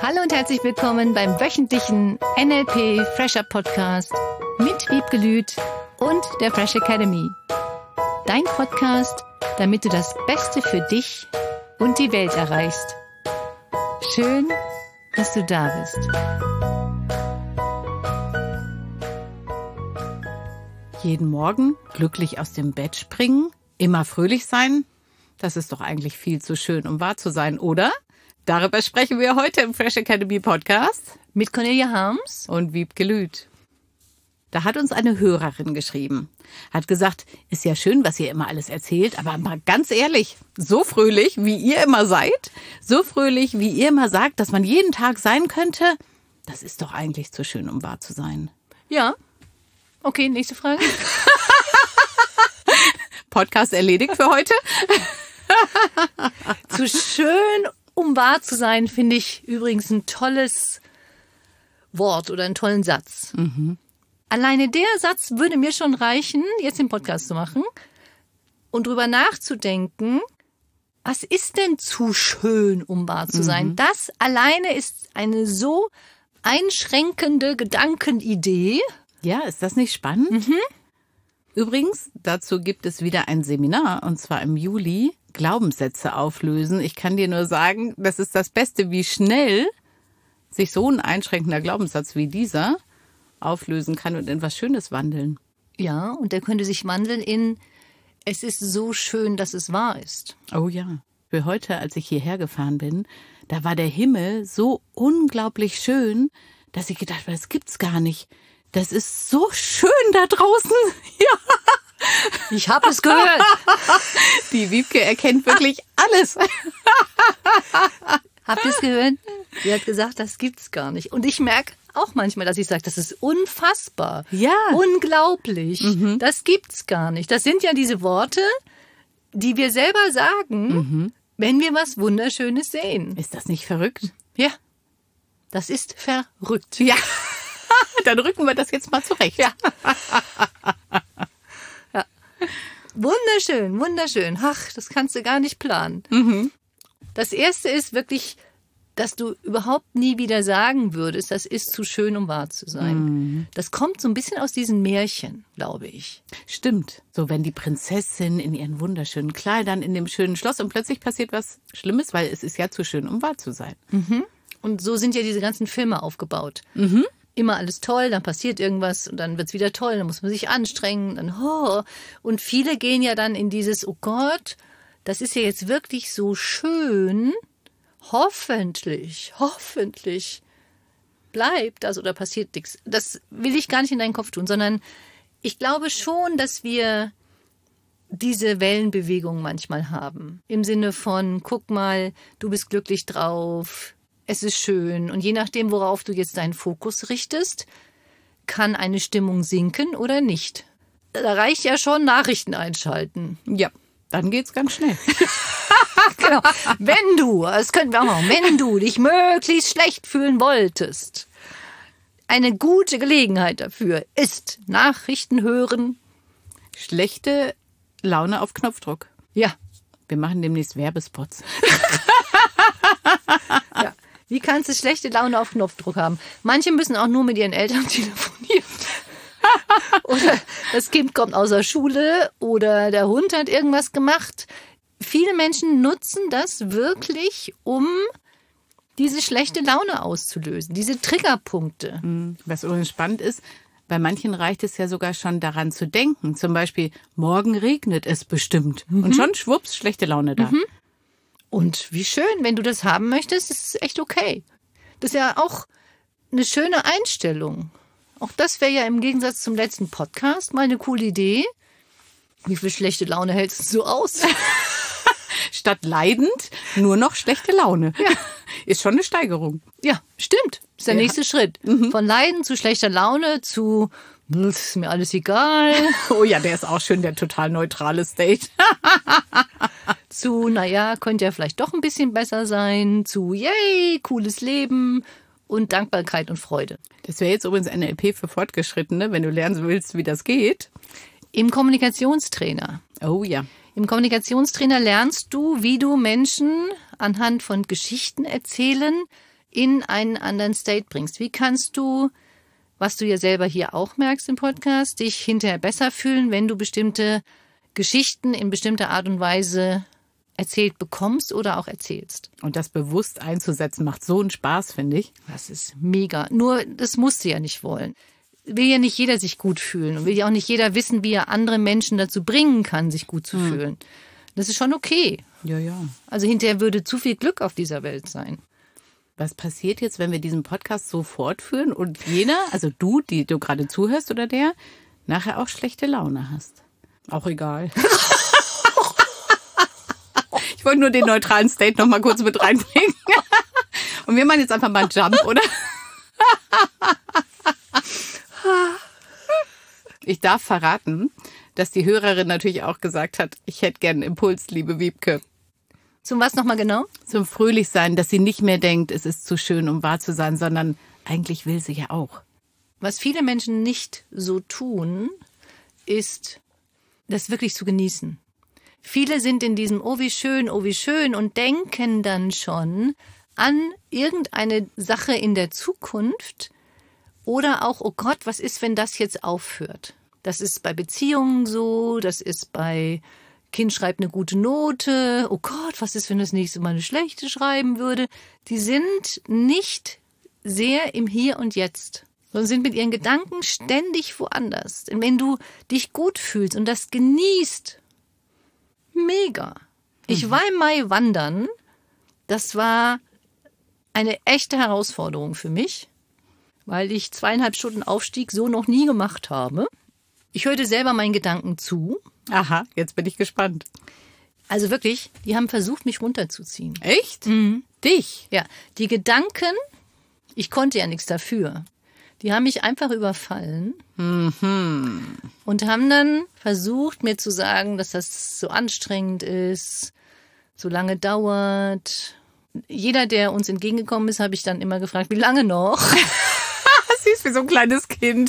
Hallo und herzlich willkommen beim wöchentlichen NLP Fresher Podcast mit Wiebke Lüth und der Fresh Academy. Dein Podcast, damit du das Beste für dich und die Welt erreichst. Schön, dass du da bist. Jeden Morgen glücklich aus dem Bett springen, immer fröhlich sein, das ist doch eigentlich viel zu schön, um wahr zu sein, oder? Darüber sprechen wir heute im Fresh Academy Podcast mit Cornelia Harms und Wiebke Lüth. Da hat uns eine Hörerin geschrieben, hat gesagt, ist ja schön, was ihr immer alles erzählt, aber mal ganz ehrlich, so fröhlich, wie ihr immer seid, so fröhlich, wie ihr immer sagt, dass man jeden Tag sein könnte, das ist doch eigentlich zu schön, um wahr zu sein. Ja. Okay, nächste Frage. Podcast erledigt für heute. Zu schön, um wahr zu sein, finde ich übrigens ein tolles Wort oder einen tollen Satz. Mhm. Alleine der Satz würde mir schon reichen, jetzt den Podcast zu machen und drüber nachzudenken, was ist denn zu schön, um wahr zu sein? Das alleine ist eine so einschränkende Gedankenidee. Ja, ist das nicht spannend? Mhm. Übrigens, dazu gibt es wieder ein Seminar, und zwar im Juli, Glaubenssätze auflösen. Ich kann dir nur sagen, das ist das Beste, wie schnell sich so ein einschränkender Glaubenssatz wie dieser auflösen kann und in was Schönes wandeln. Ja, und der könnte sich wandeln in, es ist so schön, dass es wahr ist. Oh ja. Für heute, als ich hierher gefahren bin, da war der Himmel so unglaublich schön, dass ich gedacht habe, das gibt's gar nicht. Das ist so schön da draußen. Ja. Ich habe es gehört. Die Wiebke erkennt wirklich alles. Habt ihr es gehört? Sie hat gesagt, das gibt's gar nicht. Und ich merke auch manchmal, dass ich sage, das ist unfassbar. Ja. Unglaublich. Mhm. Das gibt's gar nicht. Das sind ja diese Worte, die wir selber sagen, wenn wir was Wunderschönes sehen. Ist das nicht verrückt? Ja. Das ist verrückt. Ja. Dann rücken wir das jetzt mal zurecht. Ja. Ja. Wunderschön, wunderschön. Ach, das kannst du gar nicht planen. Mhm. Das Erste ist wirklich, dass du überhaupt nie wieder sagen würdest, das ist zu schön, um wahr zu sein. Mhm. Das kommt so ein bisschen aus diesen Märchen, glaube ich. Stimmt. So, wenn die Prinzessin in ihren wunderschönen Kleidern in dem schönen Schloss und plötzlich passiert was Schlimmes, weil es ist ja zu schön, um wahr zu sein. Mhm. Und so sind ja diese ganzen Filme aufgebaut. Mhm. Immer alles toll, dann passiert irgendwas und dann wird's wieder toll, dann muss man sich anstrengen. Und viele gehen ja dann in dieses, oh Gott, das ist ja jetzt wirklich so schön. Hoffentlich bleibt das oder passiert nichts. Das will ich gar nicht in deinen Kopf tun, sondern ich glaube schon, dass wir diese Wellenbewegung manchmal haben. Im Sinne von, guck mal, du bist glücklich drauf, es ist schön. Und je nachdem, worauf du jetzt deinen Fokus richtest, kann eine Stimmung sinken oder nicht. Da reicht ja schon Nachrichten einschalten. Ja, dann geht's ganz schnell. Genau. Wenn du dich möglichst schlecht fühlen wolltest, eine gute Gelegenheit dafür ist Nachrichten hören. Schlechte Laune auf Knopfdruck. Ja. Wir machen demnächst Werbespots. Ja. Wie kannst du schlechte Laune auf Knopfdruck haben? Manche müssen auch nur mit ihren Eltern telefonieren. Oder das Kind kommt aus der Schule oder der Hund hat irgendwas gemacht. Viele Menschen nutzen das wirklich, um diese schlechte Laune auszulösen, diese Triggerpunkte. Was übrigens spannend ist, bei manchen reicht es ja sogar schon daran zu denken. Zum Beispiel, morgen regnet es bestimmt. Und schon schwupps, schlechte Laune da. Mhm. Und wie schön, wenn du das haben möchtest, ist es echt okay. Das ist ja auch eine schöne Einstellung. Auch das wäre ja im Gegensatz zum letzten Podcast mal eine coole Idee. Wie viel schlechte Laune hältst du so aus? Statt leidend nur noch schlechte Laune. Ja. Ist schon eine Steigerung. Ja, stimmt. Ist der nächste Schritt. Mhm. Von Leiden zu schlechter Laune zu ist mir alles egal. Oh ja, der ist auch schön, der total neutrale State. Zu, naja, könnte ja vielleicht doch ein bisschen besser sein. Zu, yay, cooles Leben und Dankbarkeit und Freude. Das wäre jetzt übrigens NLP für Fortgeschrittene, wenn du lernen willst, wie das geht. Im Kommunikationstrainer. Oh ja. Im Kommunikationstrainer lernst du, wie du Menschen anhand von Geschichten erzählen in einen anderen State bringst? Wie kannst du, was du ja selber hier auch merkst im Podcast, dich hinterher besser fühlen, wenn du bestimmte Geschichten in bestimmter Art und Weise erzählt bekommst oder auch erzählst? Und das bewusst einzusetzen macht so einen Spaß, finde ich. Das ist mega. Nur, das musst du ja nicht wollen. Will ja nicht jeder sich gut fühlen und will ja auch nicht jeder wissen, wie er andere Menschen dazu bringen kann, sich gut zu fühlen. Das ist schon okay. Ja, ja. Also hinterher würde zu viel Glück auf dieser Welt sein. Was passiert jetzt, wenn wir diesen Podcast so fortführen und jener, also du, die du gerade zuhörst oder der, nachher auch schlechte Laune hast? Auch egal. Ich wollte nur den neutralen State noch mal kurz mit reinbringen. Und wir machen jetzt einfach mal einen Jump, oder? Ich darf verraten, dass die Hörerin natürlich auch gesagt hat, ich hätte gern einen Impuls, liebe Wiebke. Zum was nochmal genau? Zum Fröhlichsein, dass sie nicht mehr denkt, es ist zu schön, um wahr zu sein, sondern eigentlich will sie ja auch. Was viele Menschen nicht so tun, ist, das wirklich zu genießen. Viele sind in diesem oh wie schön und denken dann schon an irgendeine Sache in der Zukunft oder auch, oh Gott, was ist, wenn das jetzt aufhört? Das ist bei Beziehungen so, das ist bei Kind schreibt eine gute Note. Oh Gott, was ist, wenn das nächste Mal eine schlechte schreiben würde? Die sind nicht sehr im Hier und Jetzt, sondern sind mit ihren Gedanken ständig woanders. Und wenn du dich gut fühlst und das genießt, mega. Ich war im Mai wandern. Das war eine echte Herausforderung für mich, weil ich 2,5 Stunden Aufstieg so noch nie gemacht habe. Ich hörte selber meinen Gedanken zu. Aha, jetzt bin ich gespannt. Also wirklich, die haben versucht, mich runterzuziehen. Echt? Dich? Ja, die Gedanken, ich konnte ja nichts dafür. Die haben mich einfach überfallen und haben dann versucht, mir zu sagen, dass das so anstrengend ist, so lange dauert. Jeder, der uns entgegengekommen ist, habe ich dann immer gefragt, wie lange noch? Sie ist wie so ein kleines Kind.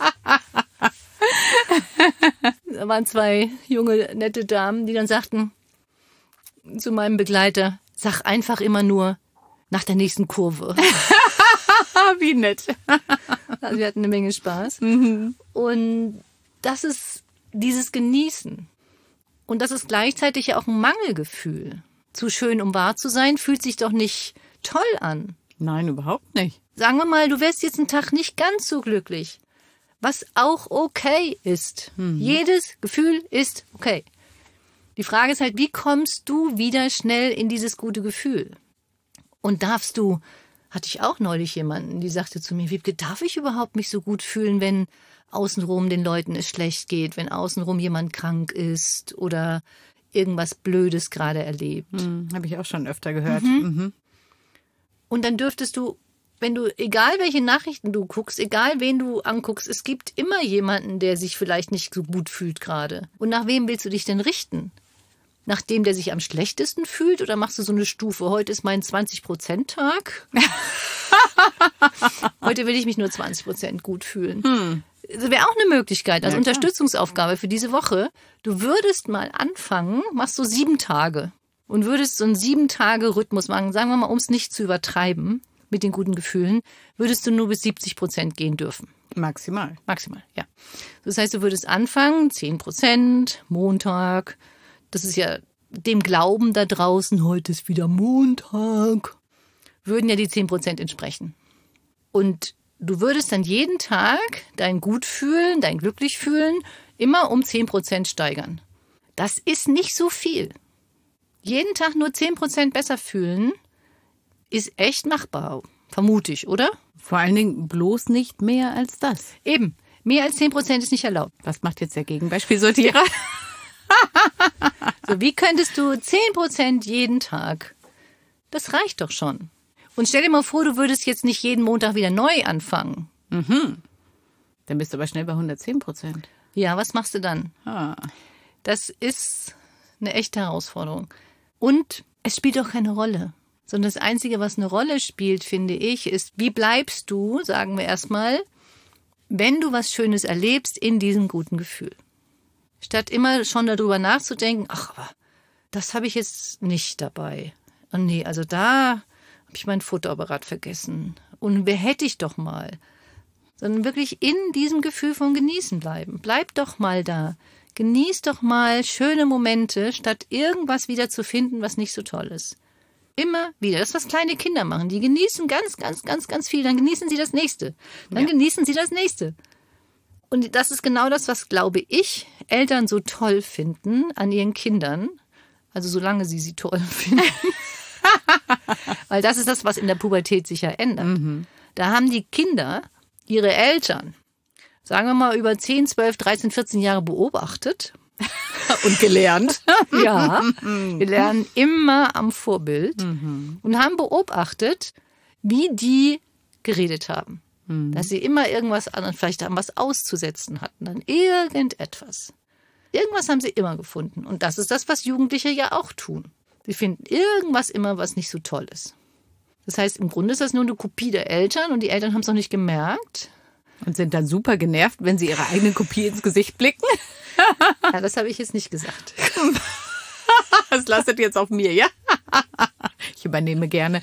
Da waren 2 junge, nette Damen, die dann sagten zu meinem Begleiter, sag einfach immer nur nach der nächsten Kurve. Wie nett. Also wir hatten eine Menge Spaß. Und das ist dieses Genießen. Und das ist gleichzeitig ja auch ein Mangelgefühl. Zu schön, um wahr zu sein, fühlt sich doch nicht toll an. Nein, überhaupt nicht. Sagen wir mal, du wärst jetzt einen Tag nicht ganz so glücklich. Was auch okay ist. Jedes Gefühl ist okay. Die Frage ist halt, wie kommst du wieder schnell in dieses gute Gefühl? Und darfst du, hatte ich auch neulich jemanden, die sagte zu mir, Wiebke, darf ich überhaupt mich so gut fühlen, wenn außenrum den Leuten es schlecht geht, wenn außenrum jemand krank ist oder irgendwas Blödes gerade erlebt? Habe ich auch schon öfter gehört. Und dann dürftest du, wenn du, egal welche Nachrichten du guckst, egal wen du anguckst, es gibt immer jemanden, der sich vielleicht nicht so gut fühlt gerade. Und nach wem willst du dich denn richten? Nach dem, der sich am schlechtesten fühlt? Oder machst du so eine Stufe, heute ist mein 20%-Tag? Heute will ich mich nur 20% gut fühlen. Das wäre auch eine Möglichkeit, als Unterstützungsaufgabe für diese Woche. Du würdest mal anfangen, machst so 7 Tage und würdest so einen 7-Tage-Rhythmus machen, sagen wir mal, um es nicht zu übertreiben mit den guten Gefühlen, würdest du nur bis 70% gehen dürfen. Maximal. Maximal, ja. Das heißt, du würdest anfangen, 10%, Montag. Das ist ja dem Glauben da draußen, heute ist wieder Montag, würden ja die 10% entsprechen. Und du würdest dann jeden Tag dein Gutfühlen, dein Glücklichfühlen immer um 10% steigern. Das ist nicht so viel. Jeden Tag nur 10% besser fühlen ist echt machbar, vermute ich, oder? Vor allen Dingen bloß nicht mehr als das. Eben, mehr als 10% ist nicht erlaubt. Was macht jetzt der Gegenbeispielsortierer? So, wie könntest du 10% jeden Tag? Das reicht doch schon. Und stell dir mal vor, du würdest jetzt nicht jeden Montag wieder neu anfangen. Dann bist du aber schnell bei 110%. Ja, was machst du dann? Das ist eine echte Herausforderung. Und es spielt auch keine Rolle. Sondern das Einzige, was eine Rolle spielt, finde ich, ist, wie bleibst du, sagen wir erstmal, wenn du was Schönes erlebst, in diesem guten Gefühl. Statt immer schon darüber nachzudenken, ach, aber das habe ich jetzt nicht dabei. Und nee, also da habe ich mein Fotoapparat vergessen? Und wer hätte ich doch mal? Sondern wirklich in diesem Gefühl von Genießen bleiben. Bleib doch mal da. Genieß doch mal schöne Momente, statt irgendwas wieder zu finden, was nicht so toll ist. Immer wieder. Das, was kleine Kinder machen. Die genießen ganz, ganz, ganz, ganz viel. Dann genießen sie das Nächste. Dann genießen sie das Nächste. Und das ist genau das, was, glaube ich, Eltern so toll finden an ihren Kindern. Also solange sie toll finden. Weil das ist das, was in der Pubertät sich ja ändert. Da haben die Kinder ihre Eltern, sagen wir mal, über 10, 12, 13, 14 Jahre beobachtet und gelernt. Ja, wir lernen immer am Vorbild und haben beobachtet, wie die geredet haben. Dass sie immer irgendwas anderes, vielleicht haben was auszusetzen hatten, dann irgendetwas. Irgendwas haben sie immer gefunden. Und das ist das, was Jugendliche ja auch tun. Sie finden irgendwas immer, was nicht so toll ist. Das heißt, im Grunde ist das nur eine Kopie der Eltern und die Eltern haben es noch nicht gemerkt. Und sind dann super genervt, wenn sie ihre eigene Kopie ins Gesicht blicken. Ja, das habe ich jetzt nicht gesagt. Das lastet jetzt auf mir, ja? Ich übernehme gerne.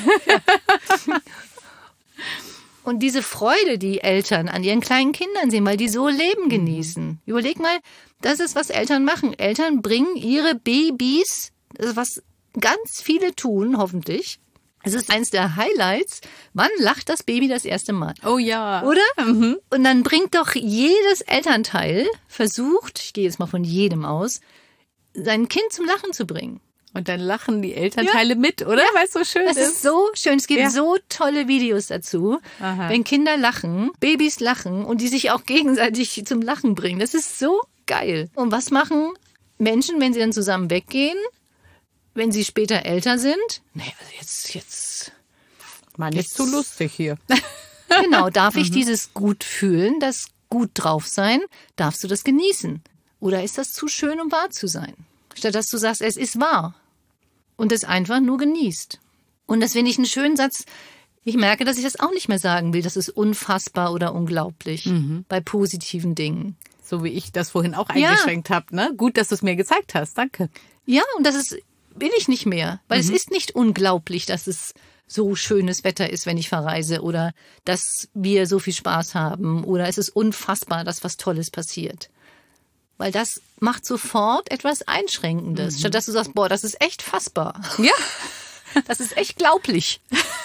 Und diese Freude, die Eltern an ihren kleinen Kindern sehen, weil die so Leben genießen. Überleg mal, das ist, was Eltern machen. Eltern bringen ihre Babys, das ist, was ganz viele tun, hoffentlich. Es ist eins der Highlights. Wann lacht das Baby das erste Mal? Oh ja. Oder? Und dann bringt doch jedes Elternteil, versucht, ich gehe jetzt mal von jedem aus, sein Kind zum Lachen zu bringen. Und dann lachen die Elternteile mit, oder? Ja. Weil es so schön ist. Es ist so schön. Es gibt so tolle Videos dazu, wenn Kinder lachen, Babys lachen und die sich auch gegenseitig zum Lachen bringen. Das ist so geil. Und was machen Menschen, wenn sie dann zusammen weggehen? Wenn sie später älter sind? Nee, also jetzt. Mann, jetzt zu lustig hier. Genau, darf ich dieses gut fühlen, das gut drauf sein? Darfst du das genießen? Oder ist das zu schön, um wahr zu sein? Statt dass du sagst, es ist wahr. Und es einfach nur genießt. Und das finde ich einen schönen Satz. Ich merke, dass ich das auch nicht mehr sagen will. Das ist unfassbar oder unglaublich bei positiven Dingen. So wie ich das vorhin auch eingeschränkt habe. Ne? Gut, dass du es mir gezeigt hast. Danke. Ja, und das ist, will ich nicht mehr. Weil es ist nicht unglaublich, dass es so schönes Wetter ist, wenn ich verreise. Oder dass wir so viel Spaß haben. Oder es ist unfassbar, dass was Tolles passiert. Weil das macht sofort etwas Einschränkendes. Statt dass du sagst, boah, das ist echt fassbar. Ja. Das ist echt glaublich.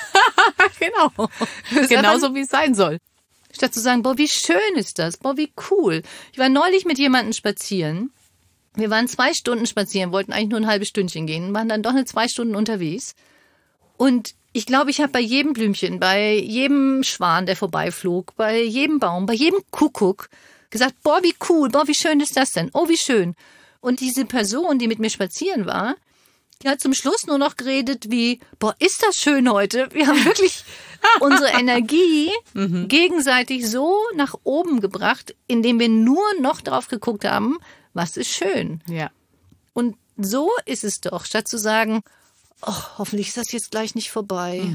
Genau. Genauso wie es sein soll. Statt zu sagen, boah, wie schön ist das, boah, wie cool. Ich war neulich mit jemandem spazieren. Wir waren 2 Stunden spazieren, wollten eigentlich nur ein halbes Stündchen gehen, waren dann doch 2 Stunden unterwegs. Und ich glaube, ich habe bei jedem Blümchen, bei jedem Schwan, der vorbeiflog, bei jedem Baum, bei jedem Kuckuck gesagt, boah, wie cool, boah, wie schön ist das denn, oh, wie schön. Und diese Person, die mit mir spazieren war, die hat zum Schluss nur noch geredet wie, boah, ist das schön heute. Wir haben wirklich unsere Energie gegenseitig so nach oben gebracht, indem wir nur noch drauf geguckt haben, was ist schön. Ja. Und so ist es doch, statt zu sagen, oh, hoffentlich ist das jetzt gleich nicht vorbei.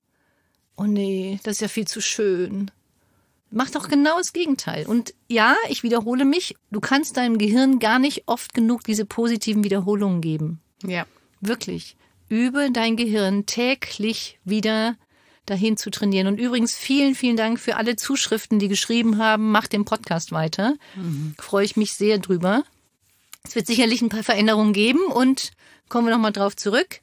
Oh nee, das ist ja viel zu schön. Mach doch genau das Gegenteil. Und ja, ich wiederhole mich, du kannst deinem Gehirn gar nicht oft genug diese positiven Wiederholungen geben. Ja. Wirklich. Übe dein Gehirn täglich wieder dahin zu trainieren. Und übrigens vielen, vielen Dank für alle Zuschriften, die geschrieben haben. Mach den Podcast weiter. Freue ich mich sehr drüber. Es wird sicherlich ein paar Veränderungen geben und kommen wir nochmal drauf zurück.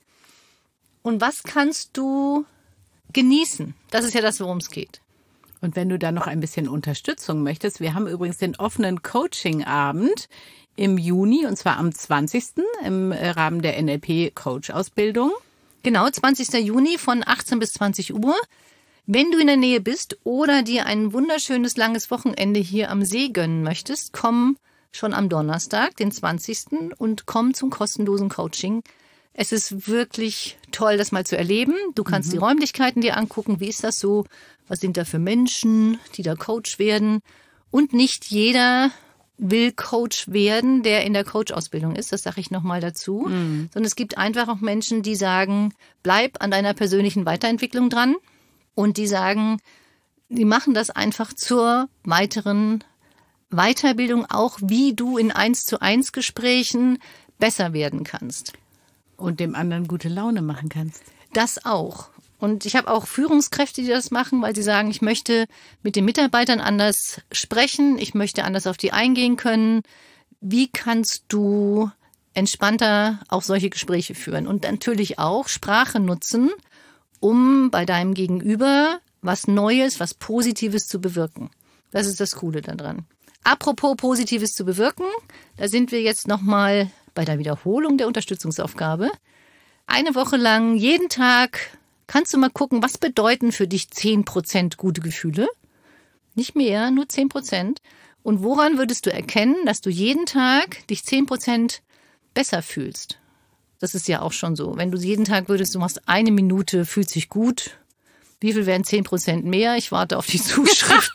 Und was kannst du genießen? Das ist ja das, worum es geht. Und wenn du da noch ein bisschen Unterstützung möchtest, wir haben übrigens den offenen Coaching-Abend im Juni, und zwar am 20. im Rahmen der NLP-Coach-Ausbildung. Genau, 20. Juni von 18 bis 20 Uhr. Wenn du in der Nähe bist oder dir ein wunderschönes langes Wochenende hier am See gönnen möchtest, komm schon am Donnerstag, den 20. und komm zum kostenlosen Coaching. Es ist wirklich toll, das mal zu erleben. Du kannst die Räumlichkeiten dir angucken. Wie ist das so? Was sind da für Menschen, die da Coach werden? Und nicht jeder will Coach werden, der in der Coach-Ausbildung ist. Das sage ich nochmal dazu. Sondern es gibt einfach auch Menschen, die sagen, bleib an deiner persönlichen Weiterentwicklung dran. Und die sagen, die machen das einfach zur weiteren Weiterbildung, auch wie du in 1:1 Gesprächen besser werden kannst. Und dem anderen gute Laune machen kannst. Das auch. Und ich habe auch Führungskräfte, die das machen, weil sie sagen, ich möchte mit den Mitarbeitern anders sprechen, ich möchte anders auf die eingehen können. Wie kannst du entspannter auch solche Gespräche führen? Und natürlich auch Sprache nutzen, um bei deinem Gegenüber was Neues, was Positives zu bewirken. Das ist das Coole daran. Apropos Positives zu bewirken, da sind wir jetzt nochmal bei der Wiederholung der Unterstützungsaufgabe. Eine Woche lang, jeden Tag, kannst du mal gucken, was bedeuten für dich 10% gute Gefühle? Nicht mehr, nur 10%. Und woran würdest du erkennen, dass du jeden Tag dich 10% besser fühlst? Das ist ja auch schon so. Wenn du jeden Tag würdest, du machst 1 Minute, fühlt sich gut. Wie viel wären 10% mehr? Ich warte auf die Zuschrift.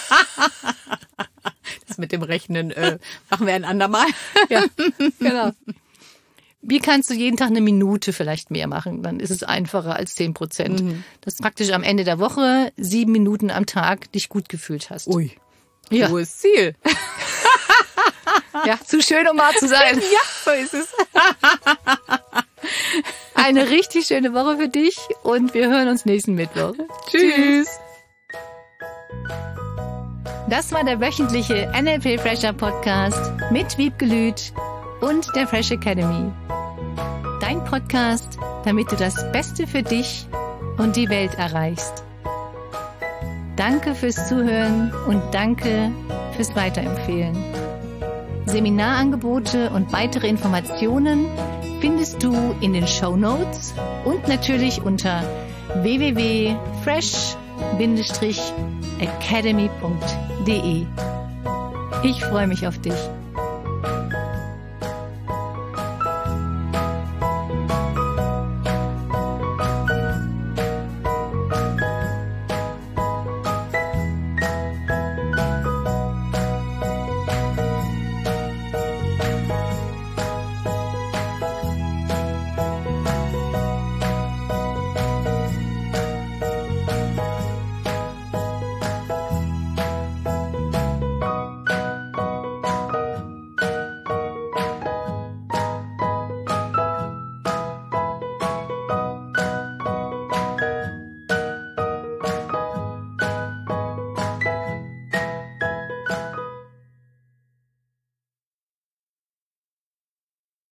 Das mit dem Rechnen machen wir ein andermal. Ja, genau. Wie kannst du jeden Tag 1 Minute vielleicht mehr machen? Dann ist es einfacher als 10%. Mhm. Dass du praktisch am Ende der Woche 7 Minuten am Tag dich gut gefühlt hast. Ui, Ja. hohes Ziel. Ja, zu schön, um wahr zu sein. Ja, so ist es. Eine richtig schöne Woche für dich und wir hören uns nächsten Mittwoch. Tschüss. Das war der wöchentliche NLP Fresher Podcast mit Wiebke Lüth und der Fresh Academy. Dein Podcast, damit du das Beste für dich und die Welt erreichst. Danke fürs Zuhören und danke fürs Weiterempfehlen. Seminarangebote und weitere Informationen findest du in den Shownotes und natürlich unter www.fresh-academy.de. Ich freue mich auf dich.